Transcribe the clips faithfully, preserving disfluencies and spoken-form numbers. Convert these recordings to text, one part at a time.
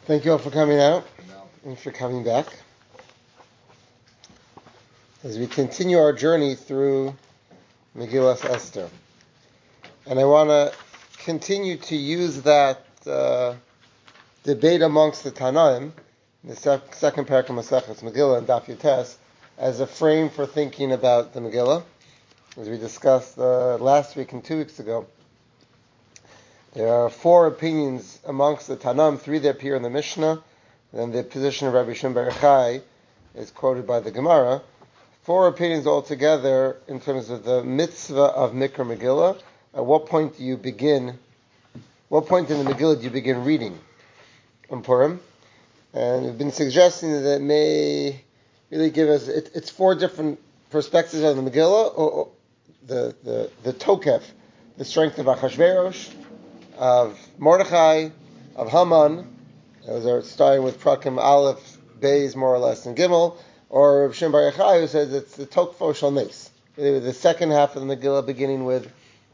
Thank you all for coming out and for coming back as we continue our journey through Megillas Esther. And I want to continue to use that uh, debate amongst the Tanaim, the sec- second parak of Maseches Megillah and Daf Yotes, as a frame for thinking about the Megillah, as we discussed uh, last week and two weeks ago. There are four opinions amongst the Tanam, three that appear in the Mishnah, then the position of Rabbi Shimon bar Yochai is quoted by the Gemara. Four opinions altogether in terms of the mitzvah of Mikra Megillah. At what point do you begin, what point in the Megillah do you begin reading on Purim? And we've been suggesting that it may really give us, it, it's four different perspectives on the Megillah, or, or the, the, the Tokef, the strength of Achashverosh, of Mordechai, of Haman. Those are starting with Prakim Aleph, Beis, more or less, and Gimel, or Rav Shimon bar Yochai, who says it's the Tokfo Shal Nes. The second half of the Megillah beginning with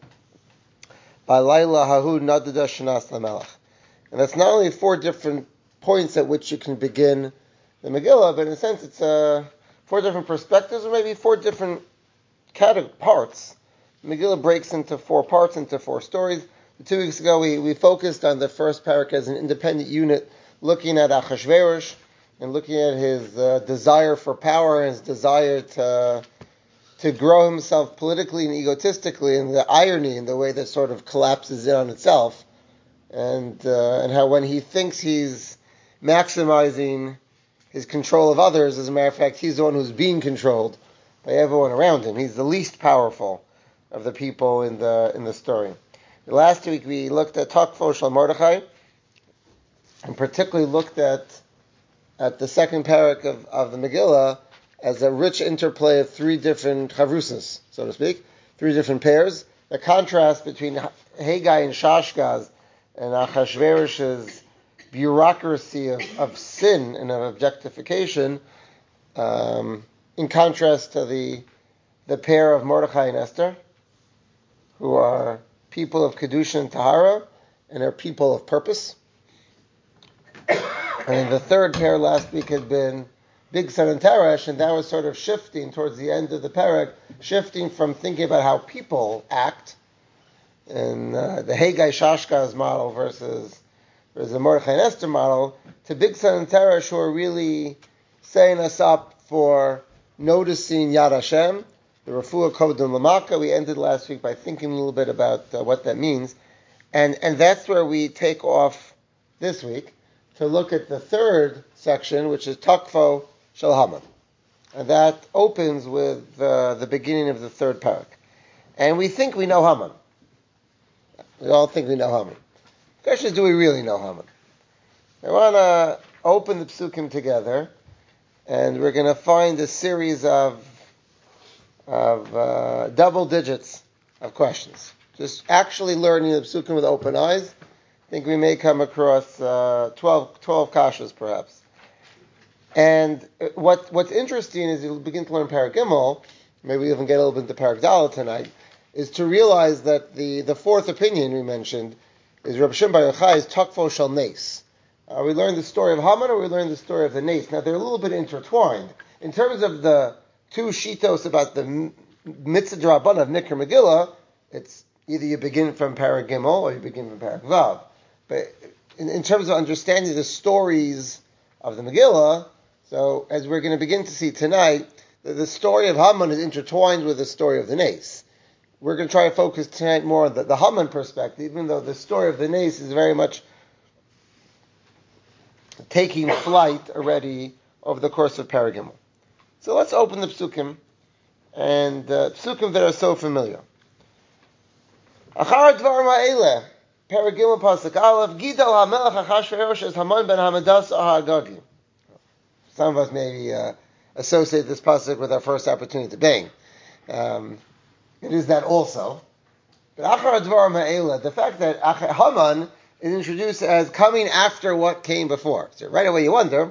Balayla Hahu Nadada Shanas Lamelech. And that's not only four different points at which you can begin the Megillah, but in a sense it's uh, four different perspectives, or maybe four different category, parts. The Megillah breaks into four parts, into four stories. Two weeks ago, we, we focused on the first parak as an independent unit, looking at Achashverosh and looking at his uh, desire for power and his desire to to grow himself politically and egotistically, and the irony in the way that sort of collapses in on itself, and uh, and how when he thinks he's maximizing his control of others, as a matter of fact, he's the one who's being controlled by everyone around him. He's the least powerful of the people in the in the story. Last week we looked at Tokfo Shal Mordechai, and particularly looked at at the second parak of, of the Megillah as a rich interplay of three different chavrusas, so to speak, three different pairs. The contrast between Haggai and Shashgaz and Achashverosh's bureaucracy of, of sin and of objectification, um, in contrast to the the pair of Mordechai and Esther, who are people of Kedusha and Tahara, and are people of purpose. And the third pair last week had been Bigsan and Teresh, and that was sort of shifting towards the end of the parak, shifting from thinking about how people act, and uh, the Haggai Shashgaz model versus, versus the Mordechai and Esther model, to Bigsan and Teresh, who are really setting us up for noticing Yad Hashem, the Refuah Kodem Lamaka. We ended last week by thinking a little bit about uh, what that means. And and that's where we take off this week to look at the third section, which is Tokfo Shel Haman. And that opens with uh, the beginning of the third parak. And we think we know Haman. We all think we know Haman. The question is, do we really know Haman? I want to open the psukim together, and we're going to find a series of of uh, double digits of questions. Just actually learning the psukim with open eyes. I think we may come across uh, twelve, twelve kashas perhaps. And what what's interesting is you'll begin to learn Parak Gimel, maybe we even get a little bit into Parak Dalet tonight, is to realize that the, the fourth opinion we mentioned is Rabbi Shimon bar Yochai's Tokfo Shal Nes. Uh, we learned the story of Haman, or we learned the story of the Nes. Now they're a little bit intertwined. In terms of the two shitos about the mitzvah d'Rabbanan of Mikra Megillah, it's either you begin from Parak Gimel or you begin from Parak Vav. But in, in terms of understanding the stories of the Megillah, so as we're going to begin to see tonight, the, the story of Haman is intertwined with the story of the Nes. We're going to try to focus tonight more on the, the Haman perspective, even though the story of the Nes is very much taking flight already over the course of Parak Gimel. So let's open the psukim, and uh, psukim that are so familiar. Achar dvar ma'eleh, Parak Gimel pasuk Aleph, Gidal hamelech Achashverosh es Haman ben Hamadas ha'agagi. Some of us maybe uh, associate this pasuk with our first opportunity to bang. Um, it is that also. But Achar dvar ma'eleh, the fact that Haman is introduced as coming after what came before. So right away you wonder,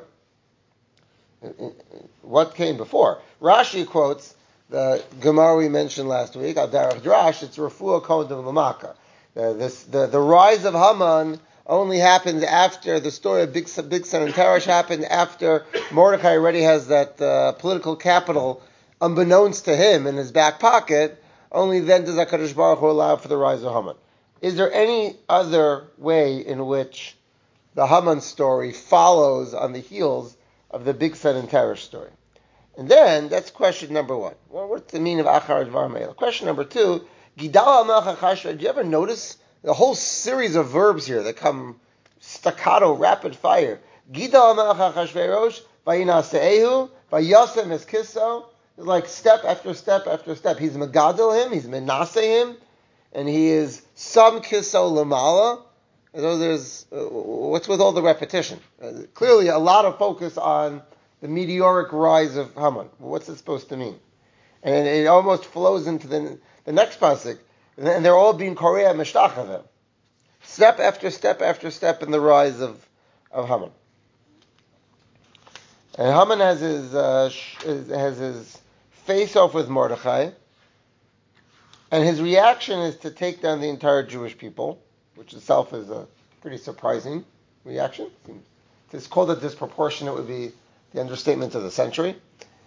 what came before? Rashi quotes the Gemara we mentioned last week, Al Derech Drash, it's Refuah Kodem Lamaka. The, this, the, the rise of Haman only happens after the story of Big, Big Son and Teresh happened after Mordecai already has that uh, political capital unbeknownst to him in his back pocket. Only then does HaKadosh Baruch Hu allow for the rise of Haman. Is there any other way in which the Haman story follows on the heels of the Big Son and Teresh story? And then, that's question number one. Well, what's the meaning of Achar Dvar Me'ela? Question number two, Gidal HaMelech HaChashverosh, do you ever notice the whole series of verbs here that come staccato, rapid fire? Gidal HaMelech HaChashverosh, Vayinase'ehu, Vayasem Eskiso, like step after step after step. He's Megadol him, he's Menase him, and he is Sam Kiso Lamala. So there's, uh, what's with all the repetition? Uh, clearly a lot of focus on the meteoric rise of Haman. What's it supposed to mean? And it almost flows into the, the next pasuk, and they're all being Korea Meshtachavim. Step after step after step in the rise of, of Haman. And Haman has his, uh, has his face off with Mordechai, and his reaction is to take down the entire Jewish people, which itself is a pretty surprising reaction. It's called a disproportionate would be the understatement of the century.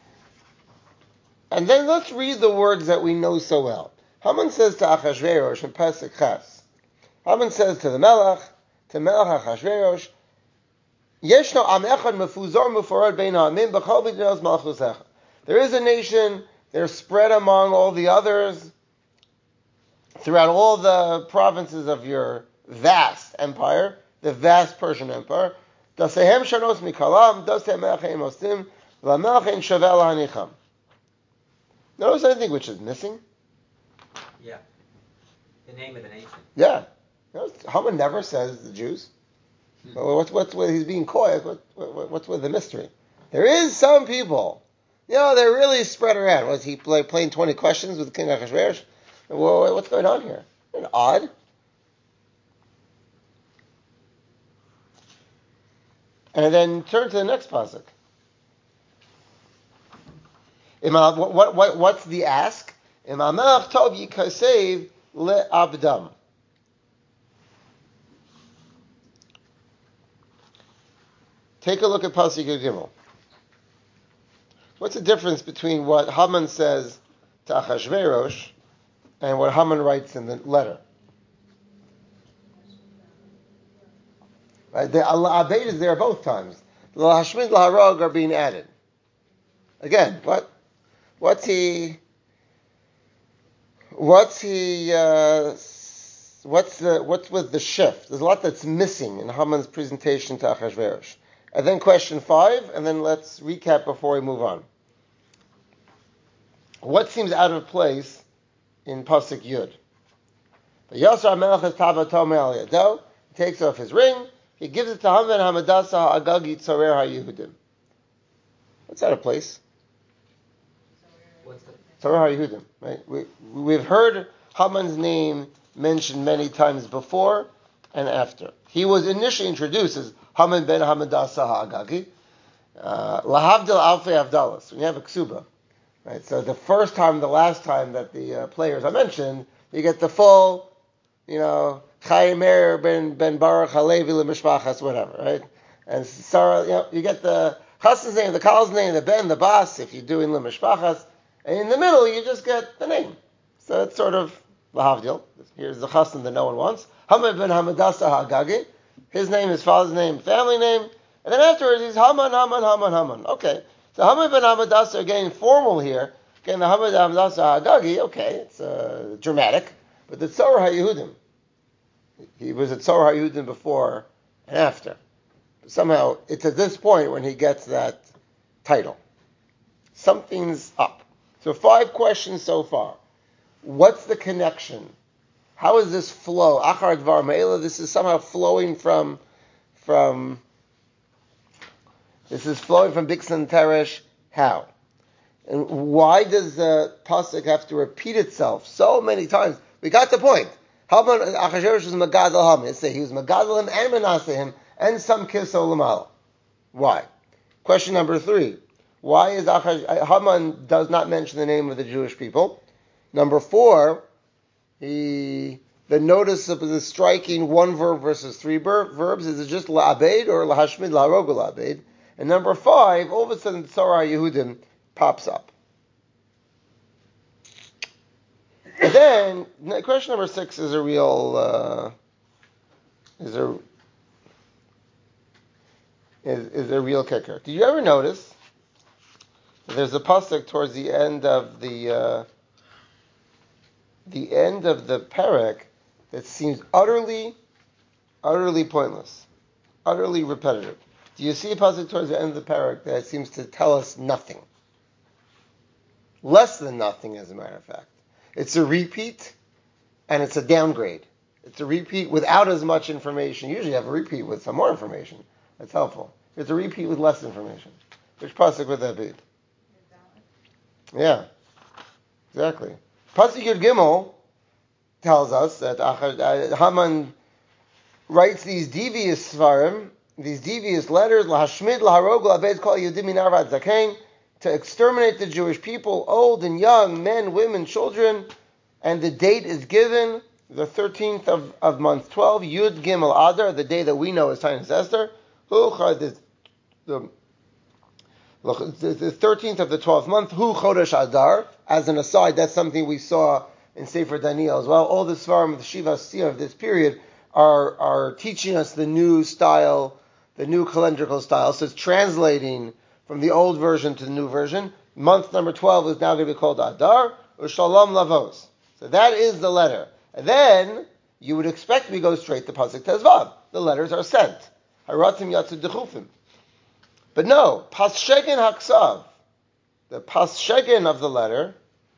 And then let's read the words that we know so well. Haman says to Achashverosh in Pasuk Ches. Haman says to the Melech, to Melech Achashverosh, Yeshno am echad mefuzor mufarad bein ha'amim b'chol b'dinos malchusecha. There is a nation, they're spread among all the others, throughout all the provinces of your vast empire, the vast Persian Empire. Dasehem shanos mikalam, dasehem melcheim ostim, v'melcheim shavel hanicham. Notice anything which is missing? Yeah. The name of the nation. Yeah. Notice, Haman never says the Jews. Hmm. What's, what's with, he's being coy, what, what, what's with the mystery? There is some people, you know, they're really spread around. Was he play, playing twenty questions with King Achashverosh? Well, what's going on here? Isn't it odd? And then turn to the next pasuk. What, what, what, what's the ask? Imamach tov yikasev le'abdam. Take a look at pasuk Gimel. What's the difference between what Haman says to Achashverosh and what Haman writes in the letter? Right? The Allah Abeid is there both times. The Hashmid Laharog are being added. Again, what? What's he? What's he? Uh, what's the? What's with the shift? There's a lot that's missing in Haman's presentation to Achashverosh. And then question five, and then let's recap before we move on. What seems out of place in pasuk Yud? The Yasser HaMelech has Tavato Me'al Yado. He takes off his ring. He gives it to Haman Hamadasa Agagi Tzorer HaYehudim. What's out of place? What's the Tzorer HaYehudim, right? We, we've heard Haman's name mentioned many times before and after. He was initially introduced as Haman ben Hamadasa HaAgagi. Uh, Lahavdil Alfei Avdalas. When you have a ksuba, right? So the first time, the last time that the uh, players are mentioned, you get the full, you know, Chaim Meir ben ben Baruch Halevi leMishpachas, whatever, right? And Sarah, you know, you get the Chassan's name, the Kal's name, the Ben, the Bas, if you're doing leMishpachas, and in the middle you just get the name. So it's sort of Lahavdil. Here's the Chassan that no one wants. Haman ben Hamadasa HaAgagi. His name, his father's name, family name, and then afterwards he's Haman, Haman, Haman, Haman. Okay, so Haman ben Hamadasa are getting formal here. Again, the Haman ben Hamadasa HaAgagi, okay, it's uh, dramatic, but the Tzorer HaYehudim, he was at Tzorer HaYehudim before and after. But somehow, it's at this point when he gets that title. Something's up. So five questions so far. What's the connection? How is this flow? Achar Dvar Me'ela, this is somehow flowing from, from, this is flowing from Big Son Teresh. How? And why does the pasuk have to repeat itself so many times? We got the point. Haman, Achashverosh was Megadol Haman. It's he was Megadol him and Menaseh him and some Kiso Lamala. Why? Question number three. Why is Achash, Haman does not mention the name of the Jewish people? Number four, he the notice of the striking one verb versus three ver- verbs? Is it just la'abed or lahashmid laharog la'abed? And number five, all of a sudden Tzara Yehudim pops up. And then question number six is a real uh, is a is, is a real kicker. Did you ever notice that there's a pasuk towards the end of the uh, the end of the perek that seems utterly, utterly pointless, utterly repetitive? Do you see a pasuk towards the end of the perek that seems to tell us nothing? Less than nothing, as a matter of fact. It's a repeat, and it's a downgrade. It's a repeat without as much information. Usually you have a repeat with some more information. That's helpful. It's a repeat with less information. Which pasuk would that be? Yeah, exactly. Pasuk Yud Gimel tells us that Haman writes these devious svarim, these devious letters, lahashmid, laharog, la'abed kol Yehudim min arvad zakein, to exterminate the Jewish people, old and young, men, women, children, and the date is given, the thirteenth of, of month twelve, Yud Gimel Adar, the day that we know as Taanis Esther, the, the, the thirteenth of the twelfth month, Hu Chodesh Adar. As an aside, that's something we saw in Sefer Daniel as well. All the Svarim of the Shiva Siyah of this period are, are teaching us the new style, the new calendrical style. So it's translating from the old version to the new version. Month number twelve is now going to be called Adar, or Shalom Lavos. So that is the letter. And then, you would expect we go straight to Pasuk Tezvav. The letters are sent. Haratim Yatsu Dechufim. But no, Paschegen Haksav, the Paschegen of the letter,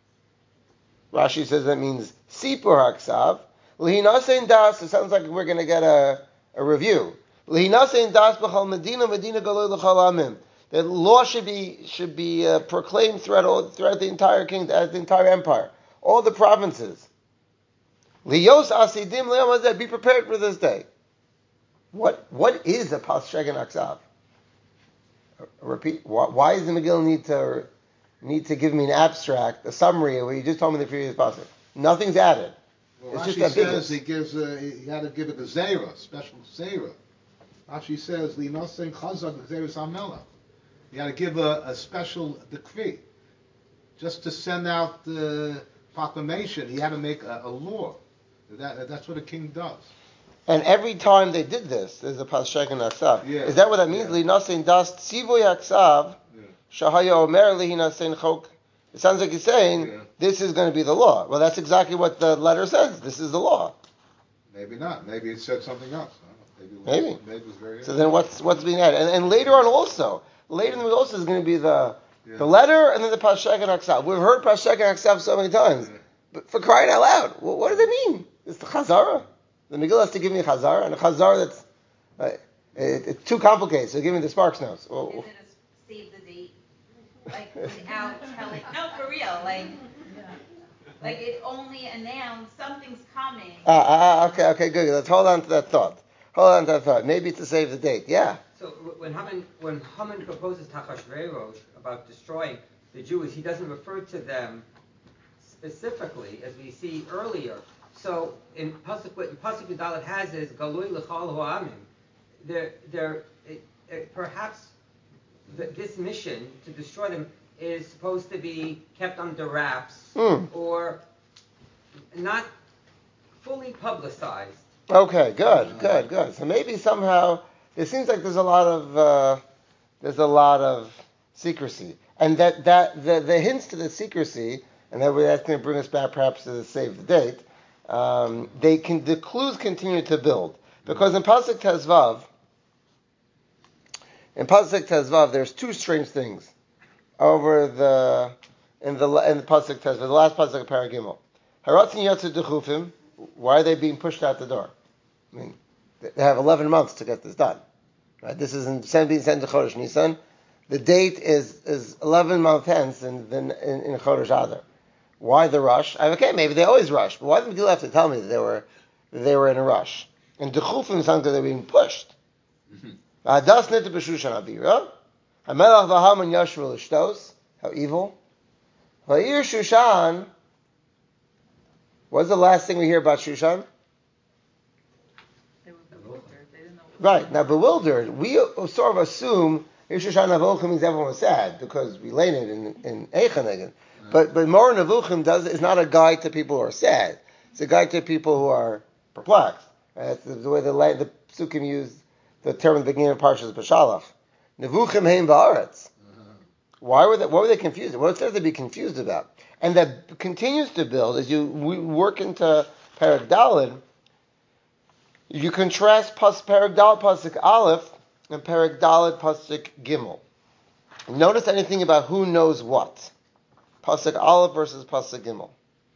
Rashi says that means Sipur Haksav, Lehinasein Das, it sounds like we're going to get a, a review. Lehinasein Das B'chal Medina, Medina Galoi L'chal Amim. That law should be should be uh, proclaimed throughout all, throughout the entire kingdom, the entire empire, all the provinces. Liyos asidim le'am hazeh, be prepared for this day. What what is a Paschegen Aksav? Repeat. Why, why does the Megillah need to need to give me an abstract, a summary of what you just told me in the previous passage? Nothing's added. Well, it's Rashi just ambiguous. says he gives a, he had to give a gezerah, special gezerah. Rashi says linosein chazak gezerus hamela. He had to give a, a special decree. Just to send out the proclamation, he had to make a, a law. That, that's what a king does. And every time they did this, there's a Paschegen Aksav. Yeah. Is that what that means? Linasein das tzivoy Aksav, shahaya omer lehinasein chok. It sounds like he's saying, yeah, this is going to be the law. Well, that's exactly what the letter says. This is the law. Maybe not. Maybe it said something else. Maybe. It was, Maybe. maybe it was very so then what's what's being added? And, and later on also, later in the also is going to be the yeah. the letter and then the Paschegen Aksav. We've heard Paschegen Aksav so many times. Yeah. But for crying out loud, what, what does it mean? It's the Chazara. The Megillah has to give me a Chazara, and a Chazara that's uh, it, it's too complicated, so give me the Sparks notes. Well, is it a save the date? Like, without telling... No, for real, like... Like, it only announced something's coming. Ah, ah, okay, okay, good. Let's hold on to that thought. Hold on to that thought. Maybe to save the date, yeah. So when Haman, when Haman proposes to Achashverosh about destroying the Jews, he doesn't refer to them specifically, as we see earlier. So in Pasuk, what Pasuk Yudalet has is Galui L'chal Ha'amim. There, there, it, it, perhaps the, this mission to destroy them is supposed to be kept under wraps mm. or not fully publicized. Okay, good, good, good. So maybe somehow it seems like there's a lot of uh, there's a lot of secrecy, and that that the, the hints to the secrecy, and that that's going to bring us back perhaps to the save the date. Um, they can the clues continue to build because in Pasuk Tezvav, in Pasuk Tezvav, there's two strange things over the in the in the Pasuk Tezvav, the last Pasuk of Paragimel. Haratzin Yatzu Dechufim. Why are they being pushed out the door? I mean, they have eleven months to get this done. Right? This is in being sent to Chodesh Nisan. The date is is eleven months hence in in, in Chodesh Adar. Why the rush? Okay, maybe they always rush, but why did the Megillah have to tell me that they were that they were in a rush? And Dechufim sounds like they're being pushed. Adas nita b'Shushan abira. Hamelach v'Haman yashvu l'shtos. How evil. Va'ir Shushan. What's the last thing we hear about Shushan? Right, now bewildered, we sort of assume Rosh Hashanah Nevuchim means everyone was sad because we laid it in, in Eichanegin. But but Moreh Nevuchim does is not a guide to people who are sad. It's a guide to people who are perplexed. Right? That's the, the way the the Psukim use the term in the beginning of Parshas B'Shalach. Nevuchim heim ba'aretz. Why were they? What were they confused? What is there to be confused about? And that continues to build as you work into Perek Daled. You contrast pas, Perek Daled pasuk Aleph and Perek Daled pasuk Gimel. Notice anything about who knows what? Pasuk Aleph versus pasuk Gimel.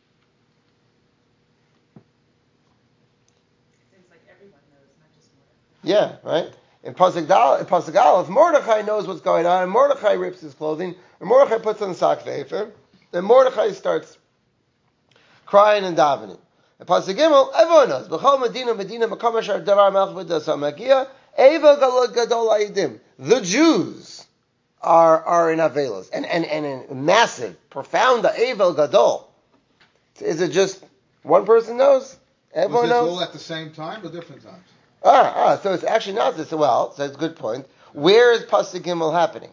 Seems like everyone knows, not just Mordechai. Yeah, right. In pasuk Dal, in pasuk Aleph, Mordechai knows what's going on, and Mordechai rips his clothing, and Mordechai puts on sak veifer, and Mordechai starts crying and davening. In pasuk Gimel, everyone knows. B'chol Medina, Medina, Makom Asher Davar Melch V'Dasa Magia, Eva Gadol Aidim. The Jews are are in Avelos, and and and in massive, profound Evel Gadol. Is it just one person knows? Everyone Was this knows. all at the same time or different times? Ah, ah, so it's actually not this. Well, so that's a good point. Where is Pasuk Gimel happening?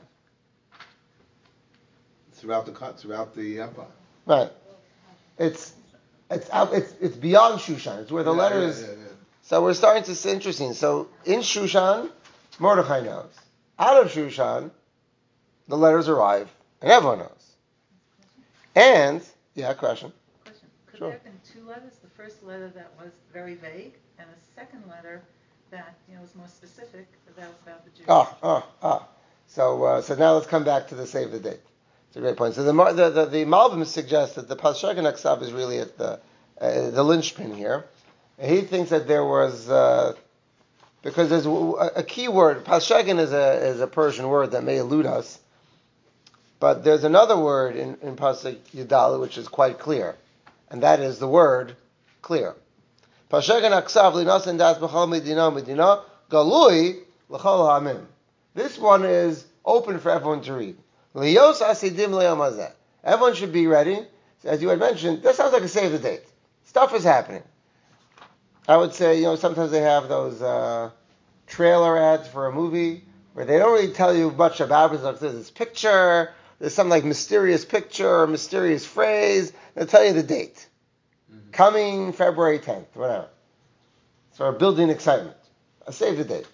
Throughout the co- throughout the empire. Right. It's it's out. It's it's beyond Shushan. It's where the Yeah, letters. yeah, yeah, yeah. So we're starting to see interesting. So in Shushan, Mordechai knows. Out of Shushan, the letters arrive, and everyone knows. And yeah, question. Question. Could Sure. there have been two letters? The first letter that was very vague, and a second letter that you know was more specific, that was about the Jews. Ah, ah, ah. So uh, so now let's come back to the save the date. It's a great point. So the the the, the Malbim suggests that the Pasuk and Aksav is really at the uh, the linchpin here. And he thinks that there was uh, because there's a, a key word. Pashagan is a is a Persian word that may elude us, but there's another word in in Pasuk Yudal which is quite clear, and that is the word clear. Pashagan Aksav linas das b'chol medina medina galui l'chol ha'amim. This one is open for everyone to read. Liyos asidim le'amazeh. Everyone should be ready. As you had mentioned, this sounds like a save the date. Stuff is happening. I would say, you know, sometimes they have those uh, trailer ads for a movie where they don't really tell you much about it. There's this picture, there's some like mysterious picture or mysterious phrase. They'll tell you the date. Mm-hmm. Coming February tenth, whatever. So building excitement. I save the date.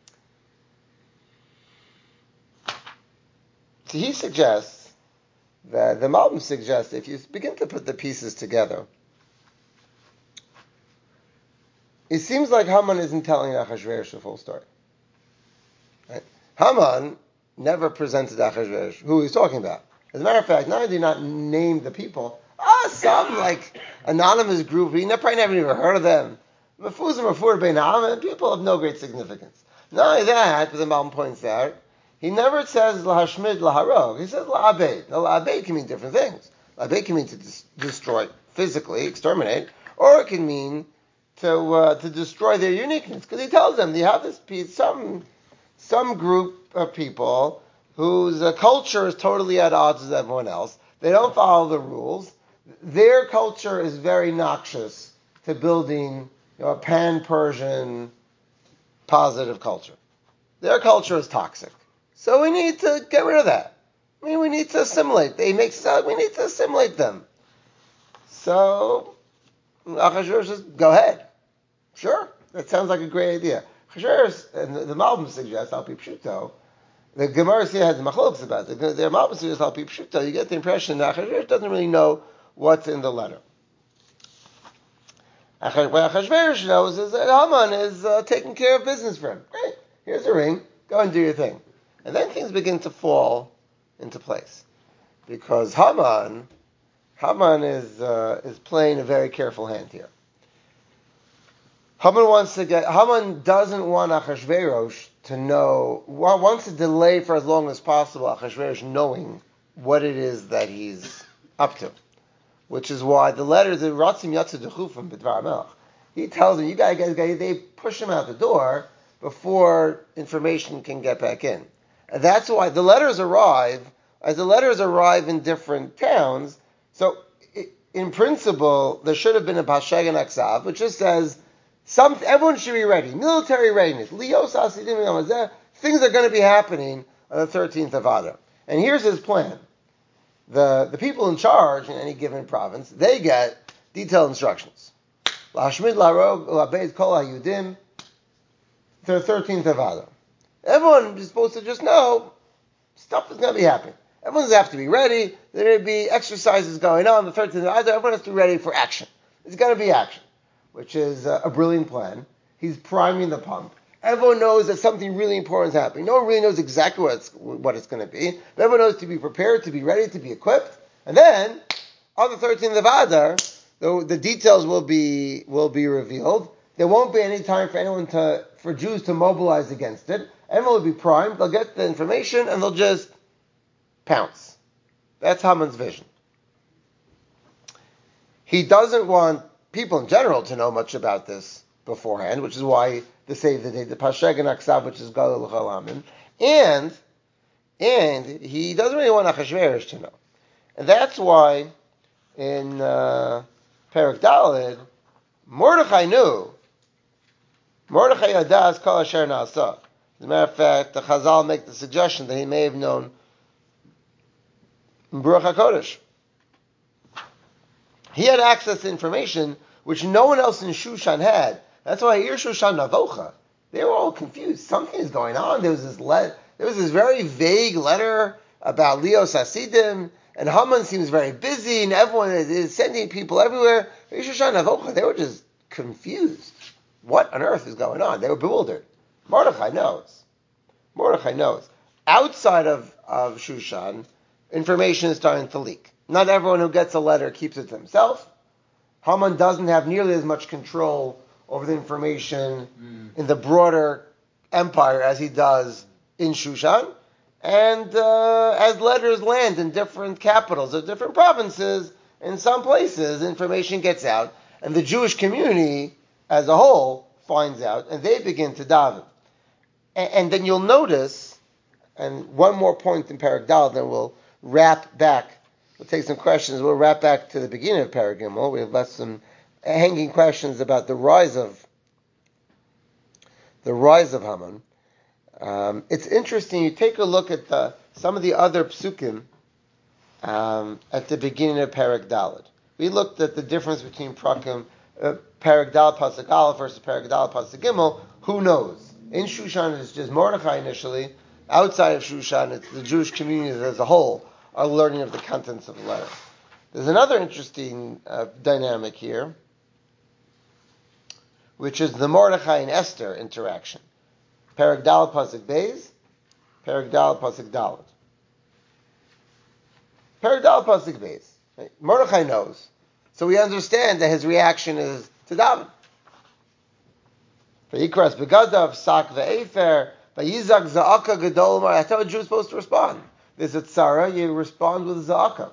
So he suggests that the Malbim suggests if you begin to put the pieces together, it seems like Haman isn't telling Achashverosh the full story. Right? Haman never presented Achashverosh who he's talking about. As a matter of fact, not only did he not name the people, ah, some like anonymous group, he probably never even heard of them. Mefuzim Mefur Bein Ha'am, people of no great significance. Not only that, but the Malbim points out, he never says Lahashmid Laharog. He says La'abed. Now, La'abed can mean different things. La'abed can mean to dis- destroy physically, exterminate, or it can mean to uh, to destroy their uniqueness. Because he tells them, you have this piece, some some group of people whose uh, culture is totally at odds with everyone else. They don't follow the rules. Their culture is very noxious to building, you know, a pan-Persian positive culture. Their culture is toxic. So we need to get rid of that. I mean, we need to assimilate. They make sense. We need to assimilate them. So Achashverosh says, go ahead. Sure, that sounds like a great idea. Achashverosh, and the, the Malbim suggests, Al Pi Pshuto, the Gemara here has machlokes about it. The, the Malbim suggests Al Pi Pshuto, you get the impression that Achashverosh doesn't really know what's in the letter. What Achashverosh knows is that Haman is uh, taking care of business for him. Great, here's a ring, go and do your thing. And then things begin to fall into place. Because Haman, Haman is uh, is playing a very careful hand here. Haman wants to get, Haman doesn't want Achashverosh to know, wants to delay for as long as possible Achashverosh knowing what it is that he's up to. Which is why the letters, the Ratzim Yatzu Dechufim B'dvar Melech, he tells them, you guys, guys, they push him out the door before information can get back in. And that's why the letters arrive, as the letters arrive in different towns, so in principle, there should have been a Pashagan Aksav, which just says, Some everyone should be ready. Military readiness. Lios hasidim yom. Things are going to be happening on the thirteenth of Adar. And here's his plan. The the people in charge in any given province, they get detailed instructions. Lashmid larog u'abeid kol hayudim. The thirteenth of Adar. Everyone is supposed to just know stuff is going to be happening. Everyone's going to have to be ready. There are going to be exercises going on the thirteenth of Adar. Everyone has to be ready for action. It's going to be action, which is a brilliant plan. He's priming the pump. Everyone knows that something really important is happening. No one really knows exactly what it's, what it's going to be. But everyone knows to be prepared, to be ready, to be equipped. And then, on the thirteenth of Adar, the, the details will be will be revealed. There won't be any time for anyone to for Jews to mobilize against it. Everyone will be primed. They'll get the information and they'll just pounce. That's Haman's vision. He doesn't want people in general to know much about this beforehand, which is why the save the date, the Pasheg and Aksav, which is Gadol L'chol Haman, and and he doesn't really want Achashverosh to know, and that's why in uh, Perek Daled, Mordechai knew. Mordechai Yadas Kol Asher Na'asa. As a matter of fact, the Chazal make the suggestion that he may have known Baruch HaKodesh. He had access to information which no one else in Shushan had. That's why here Shushan Navocha, they were all confused. Something is going on. There was this le- there was this very vague letter about Lios Hasidim, and Haman seems very busy, and everyone is, is sending people everywhere. Here Shushan Navocha, they were just confused. What on earth is going on? They were bewildered. Mordechai knows. Mordechai knows. Outside of, of Shushan, information is starting to leak. Not everyone who gets a letter keeps it to himself. Haman doesn't have nearly as much control over the information mm. in the broader empire as he does in Shushan. And uh, as letters land in different capitals of different provinces, in some places information gets out, and the Jewish community as a whole finds out, and they begin to daven. And, and then you'll notice, and one more point in Perek Daled, then we'll wrap back. We'll take some questions. We'll wrap back to the beginning of Perek Gimel. We have left some hanging questions about the rise of the rise of Haman. Um, it's interesting. You take a look at the, some of the other psukim um, at the beginning of Perek Daled. We looked at the difference between prakim, uh, Perek Daled pasuk Aleph versus Perek Daled pasuk Gimel. Who knows? In Shushan, it's just Mordechai initially. Outside of Shushan, it's the Jewish community as a whole are learning of the contents of the letter. There's another interesting uh, dynamic here, which is the Mordechai and Esther interaction. Perek Daled pasuk Beis, Perek Daled pasuk Daled. Perek Daled pasuk Beis. Right? Mordechai knows, so we understand that his reaction is to daven. Vayikras begadav sak ve'efer vayizak za'aka gadol mar. That's how a Jew is supposed to respond. There's a tzara, you respond with za'aka.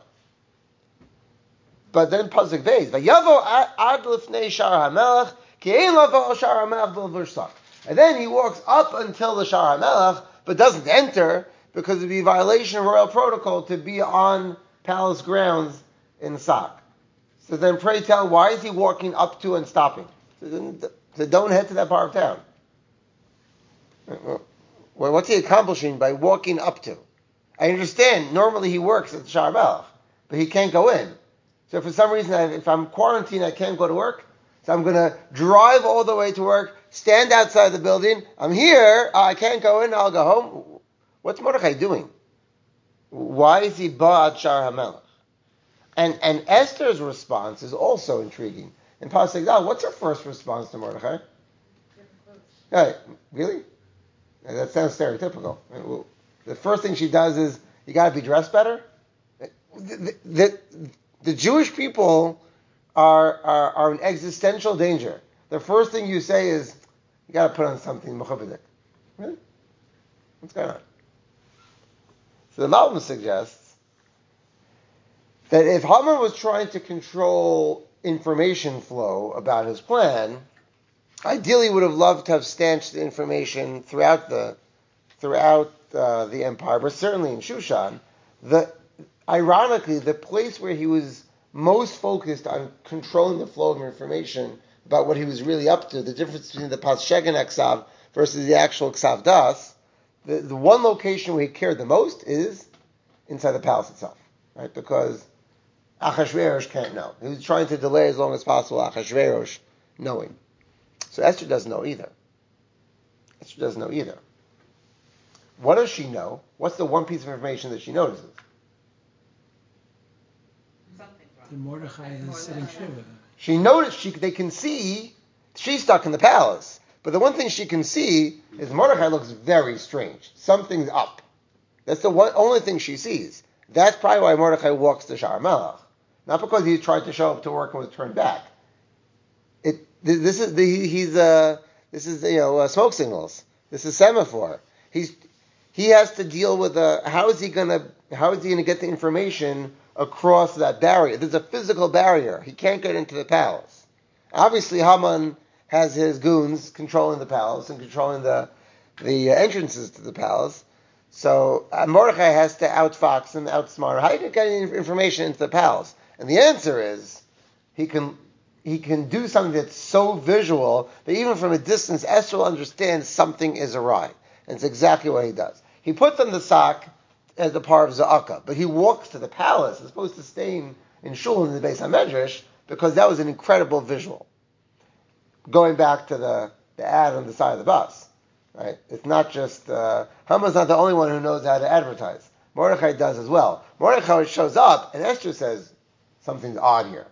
But then pasuk Beis vayavo ad lifnei shar hamelech ki ein lavo shar hamelech v'lversak. And then he walks up until the Shar HaMelech, but doesn't enter because it would be a violation of royal protocol to be on palace grounds in Sak. So then pray tell, why is he walking up to and stopping? So, so don't head to that part of town. Well, what's he accomplishing by walking up to? I understand, normally he works at the Shar HaMelech, but he can't go in. So for some reason, if I'm quarantined, I can't go to work. So I'm going to drive all the way to work, stand outside the building. I'm here. I can't go in. I'll go home. What's Mordechai doing? Why is he ba'ad Shar HaMelech? And and Esther's response is also intriguing. In Pasuk Dal, what's her first response to Mordechai? Right, really? That sounds stereotypical. The first thing she does is, you got to be dressed better? The, the, the Jewish people Are, are are in existential danger. The first thing you say is, you got to put on something mechubadik. Really? What's going on? So the Malbim suggests that if Haman was trying to control information flow about his plan, ideally would have loved to have stanched the information throughout the throughout uh, the empire, but certainly in Shushan. The ironically, the place where he was most focused on controlling the flow of information about what he was really up to, the difference between the Pas Shegen Eksav versus the actual Eksav Das, the, the one location where he cared the most is inside the palace itself, right? Because Achashverosh can't know. He was trying to delay as long as possible Achashverosh knowing. So Esther doesn't know either. Esther doesn't know either. What does she know? What's the one piece of information that she notices? Something's wrong. The Mordechai is sitting Shiva. She noticed, she, they can see, she's stuck in the palace. But the one thing she can see is Mordechai looks very strange. Something's up. That's the one, only thing she sees. That's probably why Mordechai walks to Sha'ar Melech. Not because he tried to show up to work and was turned back. It, this is the, he's, uh, this is, you know, uh, smoke signals. This is semaphore. He's, he has to deal with, uh, how is he gonna, how is he gonna get the information across that barrier? There's a physical barrier. He can't get into the palace. Obviously, Haman has his goons controlling the palace and controlling the the entrances to the palace. So uh, Mordechai has to outfox and outsmart. How do you get any information into the palace? And the answer is he can he can do something that's so visual that even from a distance, Esther will understand something is awry. And it's exactly what he does. He puts on the sock as a part of Za'aka, but he walks to the palace as opposed to staying in Shul in the Beis HaMedrash because that was an incredible visual. Going back to the, the ad on the side of the bus, right? It's not just, uh, Haman's not the only one who knows how to advertise. Mordechai does as well. Mordechai shows up, and Esther says, something's odd here.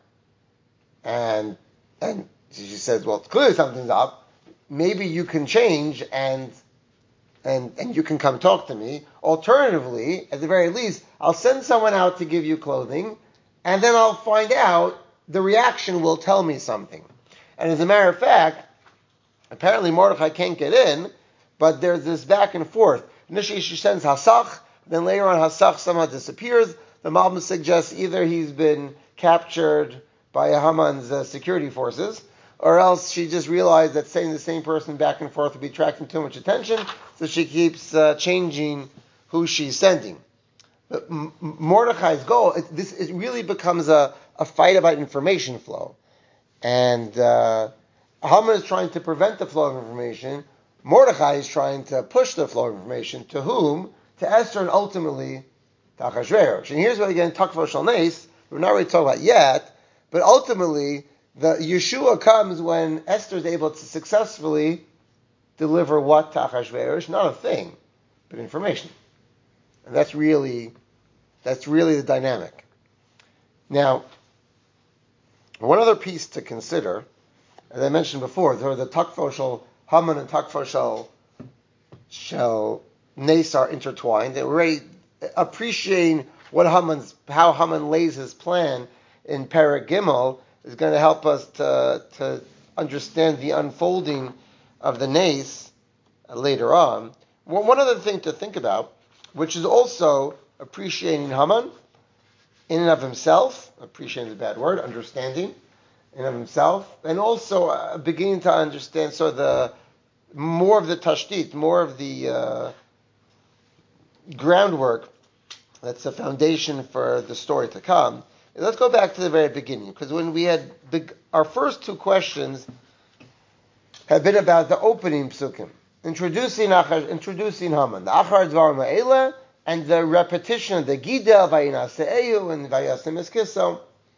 And and she says, well, clearly something's up. Maybe you can change and and and you can come talk to me. Alternatively, at the very least, I'll send someone out to give you clothing, and then I'll find out, the reaction will tell me something. And as a matter of fact, apparently Mordechai can't get in, but there's this back and forth. Initially she sends Hasach, then later on Hasach somehow disappears. The Malbim suggests either he's been captured by Haman's uh, security forces, or else she just realized that sending the same person back and forth would be attracting too much attention, so she keeps uh, changing who she's sending. But M- Mordechai's goal, it, this it really becomes a, a fight about information flow. And uh, Haman is trying to prevent the flow of information. Mordechai is trying to push the flow of information. To whom? To Esther and ultimately to Achashverosh. And here's what again, Takva Shal Nes, we're not really talking about yet, but ultimately the Yeshua comes when Esther is able to successfully deliver what to Achashverosh? Not a thing, but information. And that's really, that's really the dynamic. Now, one other piece to consider, as I mentioned before, there are the Takva Shal Haman and Takva Shal Shal Nes are intertwined. And we're already appreciating what Haman's, how Haman lays his plan in Perek Gimel is going to help us to, to understand the unfolding of the Nes uh, later on. Well, one other thing to think about, which is also appreciating Haman in and of himself, appreciating is a bad word, understanding in and of himself, and also uh, beginning to understand so the more of the tashdit, more of the uh, groundwork that's the foundation for the story to come. Let's go back to the very beginning, because when we had big, our first two questions have been about the opening psukim, introducing introducing Haman, the Achar Dvar Ma'ela, and the repetition of the Gida, Vayinase'ehu, and Vayasim Eskiso.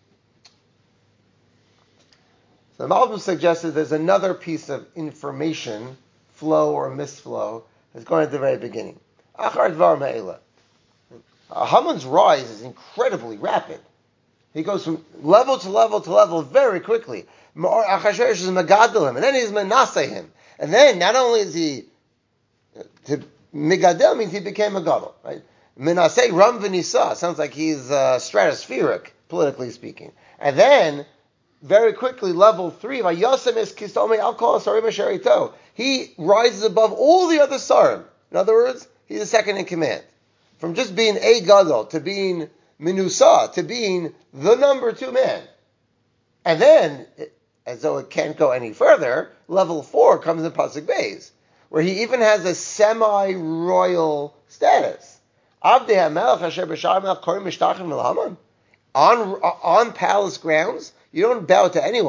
So the Malbim suggested there's another piece of information, flow or misflow, that's going at the very beginning. Achar Dvar Ma'ela. Uh, Haman's rise is incredibly rapid. He goes from level to level to level very quickly. Achashverosh is megadol him, and then he's menaseh him. And then not only is he to megadel means he became a gadol, right? Menaseh ram v'nisa sounds like he's uh, stratospheric, politically speaking. And then very quickly, level three, vayasem es kistomei al kol sarim asherito. He rises above all the other sarim. In other words, he's the second in command. From just being a gadol to being minusa to being the number two man. And then, as though it can't go any further, level four comes in Pasuk Beis, where he even has a semi-royal status. Avdei HaMelech Asher B'Sha'ar HaMelech Korim Mishtachim L'Haman. On on palace grounds, you don't bow to anyone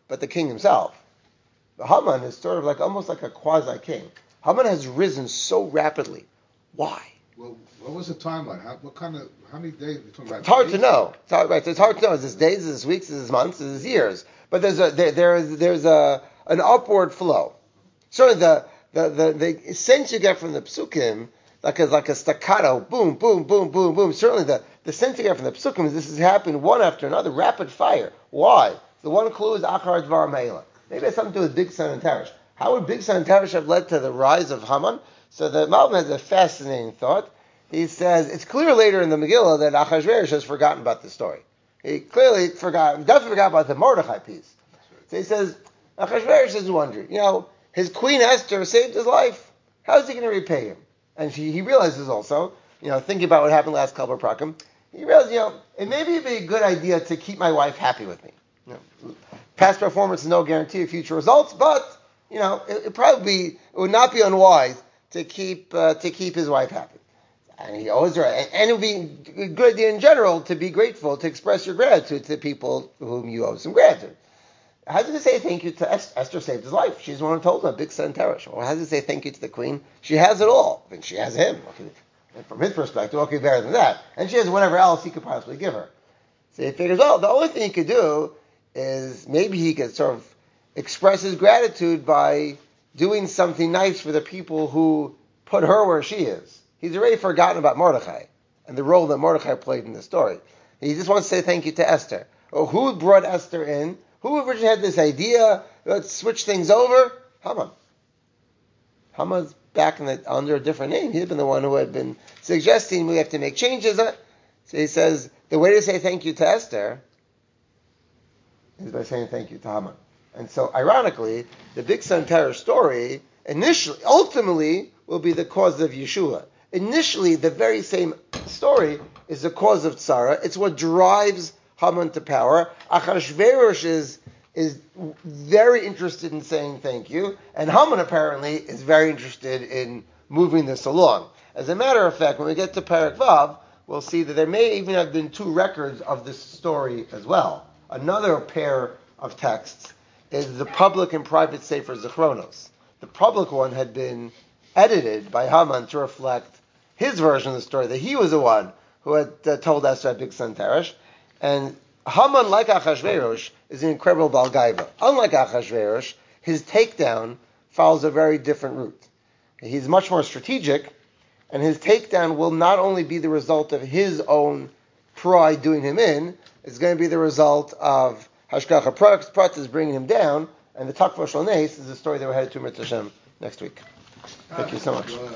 but the king himself. The Haman is sort of like almost like a quasi-king. Haman has risen so rapidly. Why? Well, what was the timeline? How, what kind of, how many days? We're talking about It's hard days? to know. It's hard, right? So it's hard to know. Is this days? Is this weeks? Is this months? Is this years? But there's a there, there is there's a an upward flow. Certainly the the, the the sense you get from the psukim, like a like a staccato, boom, boom, boom, boom, boom. Certainly the, the sense you get from the psukim is this has happened one after another, rapid fire. Why? The one clue is achar dvar meila. Maybe it has something to do with Big Son and Teresh. How would Big Son and Teresh have led to the rise of Haman? So the Malbim has a fascinating thought. He says, it's clear later in the Megillah that Achashverosh has forgotten about the story. He clearly forgot, definitely forgot about the Mordechai piece. So he says, Achashverosh is wondering, you know, his Queen Esther saved his life. How is he going to repay him? And she, he realizes also, you know, thinking about what happened last Kal Prakim, he realizes, you know, it maybe it'd be a good idea to keep my wife happy with me. You know, past performance is no guarantee of future results, but, you know, it, it probably be, it would not be unwise to keep uh, to keep his wife happy. And he owes her, and, and it would be a good idea in general to be grateful, to express your gratitude to people whom you owe some gratitude. How does it say thank you to Esther? Esther saved his life. She's the one who told him, Big Son Teresh. Or how does it say thank you to the queen? She has it all. I mean, she has him. Okay. And from his perspective, what could be better than that? And she has whatever else he could possibly give her. So he figures, oh, the only thing he could do is maybe he could sort of express his gratitude by doing something nice for the people who put her where she is. He's already forgotten about Mordechai and the role that Mordechai played in the story. He just wants to say thank you to Esther. Oh, who brought Esther in? Who originally had this idea? Let's switch things over. Haman. Haman's back in the, under a different name. He'd been the one who had been suggesting we have to make changes. So he says the way to say thank you to Esther is by saying thank you to Haman. And so, ironically, the Big Son Teresh story initially, ultimately, will be the cause of Yeshua. Initially, the very same story is the cause of Tzara. It's what drives Haman to power. Achashverosh is is very interested in saying thank you, and Haman apparently is very interested in moving this along. As a matter of fact, when we get to Perek Vav, we'll see that there may even have been two records of this story as well. Another pair of texts is the public and private Sefer Zichronos. The public one had been edited by Haman to reflect his version of the story, that he was the one who had uh, told Esther at Big Son Teresh. And Haman, like Achashverosh, is an incredible Baal Gaiva. Unlike Achashverosh, his takedown follows a very different route. He's much more strategic, and his takedown will not only be the result of his own pride doing him in, it's going to be the result of Hashgacha Pratis bringing him down, and the Takva Shal Nes is the story that we're headed to Mitzvah Hashem next week. Thank you so much.